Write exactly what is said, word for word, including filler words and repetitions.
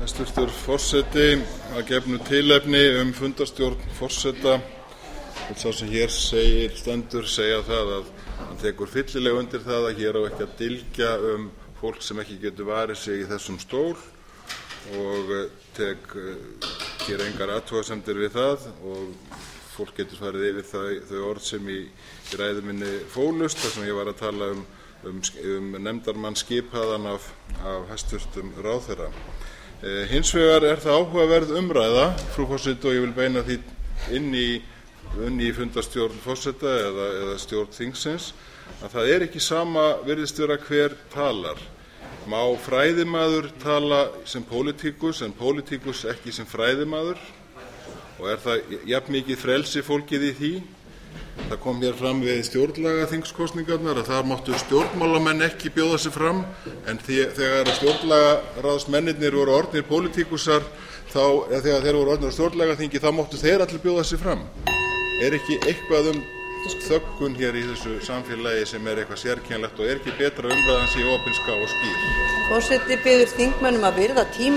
Hæstvirtur forseti, að gefnu tilefni um fundarstjórn forseta vill sá sem hér segir stendur segja það að hann tekur fyllilega undir það að hér á ekki að dylgja um fólk sem ekki getur varið sig í þessum stól og tek hér engar athugasemdir við það og fólk getur farið yfir þau, þau orð sem í, í ræðu minni fólust þar sem ég var að tala um, um, um nefndarmann skipaðan af, af hæstvirtum ráðherra. Eh, hins vegar er það áhugaverð umræða, frú forseti, og ég vil beina því inn í, inn í fundarstjórn forseta eða, eða stjórn þingsins að það er ekki sama virðist vera hver talar. Má fræðimaður tala sem pólitíkus en pólitíkus ekki sem fræðimaður og er það jafn mikið frelsi fólgið í því. Það kom hér fram við stjórnlagaþingskosningarnar að þar máttu stjórnmálamenn ekki bjóða sig fram en því, þegar stjórnlagaráðsmennirnir voru orðnir pólitíkusar þá, eða þegar þeir voru orðnir á stjórnlagaþingi þá máttu þeir allir bjóða sig fram. Er ekki eitthvað um þöggun hér í þessu samfélagi sem er eitthvað sérkennilegt og er ekki betra umræðan sé opinská og skýr? Forseti biður þingmönnum að virða tíma